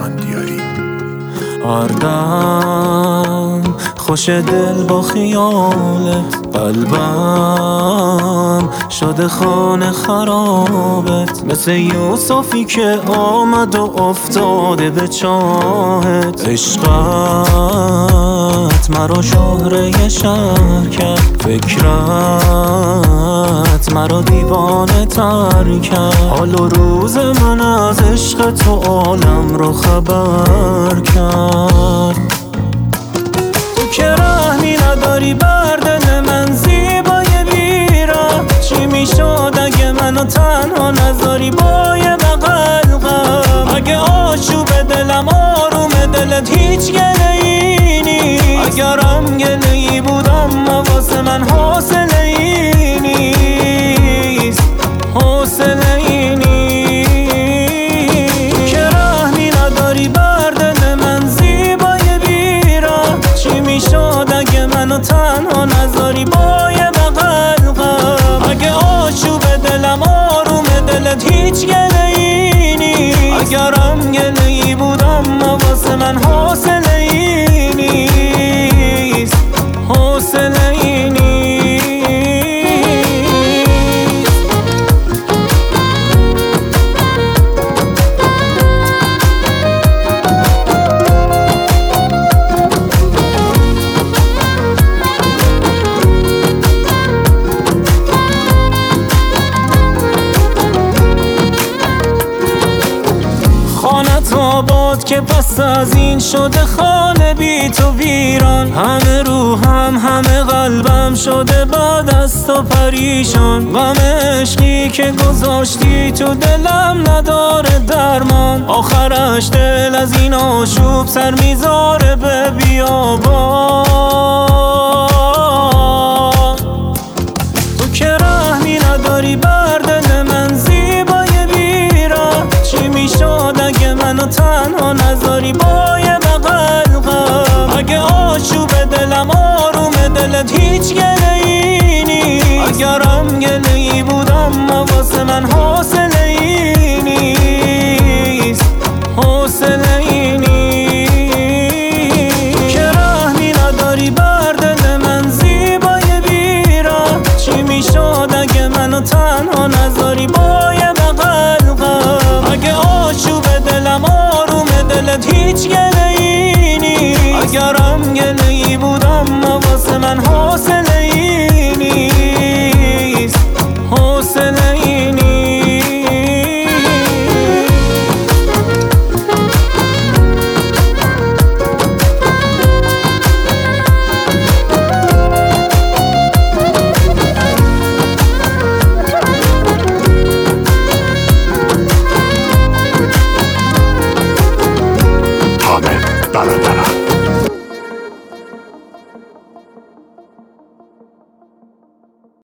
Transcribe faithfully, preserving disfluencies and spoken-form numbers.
اسفندیاری. هر دم خوش دل با خیالت، قلبم شده خانه خرابت، مثل یوسفی که آمد و افتاده به چاهت. عشقت مرا شهره شهر کرد، فکرت مرا دیوانه تر کرد. حال و روز من از عشق تو عالم رو خبر کرد. تو که رحمی نداری بر دل من زیبای بیرا، چی میشد اگه منو تنها نذاری با یه بغل غم؟ اگه آشوب دلم آروم دلت هیچ گله‌ای نیست، اگرم گله‌ای بود اما واسه من حوصله‌ای نیست، حوصله‌ای نیست. تو که رحمی نداری بر دل من زیبای بیرا، چی میشد اگه منو تنها نذاری با یه بغل غم؟ اگه آشوب دلم آروم دلت هیچ گله‌ای نیست، اگرم گله‌ای بود اما واسه من حوصله‌ای نیست، حوصله‌ای نیست. آباد که پس از این شده خانه بی تو ویران، همه روحم همه قلبم شده بعد از تو پریشان. غم عشقی که گذاشتی تو دلم نداره درمان، آخرش دل از این آشوب سر میذاره به بیابان. تو که رحمی نداری بر دل من زیبای بیرا، چی میشد اگه منو تنها نذاری با یه بغل غم؟ اگه آشوب دلم آروم دلت هیچ گله‌ای نیست، اگرم گله‌ای بود اما واسه من حوصله‌ای نیست، حوصله‌ای نیست. تو که رحمی نداری بر دل من زیبای بیرا، چی میشد اگه منو تنها نذاری با یه بغل غم؟ اگه آشوب دلم آروم دلت هیچ گله‌ای نیست، اگرم گله‌ای بود اما واسه من حوصله‌ای نیست، حوصله‌ای نیست. حامد برادر.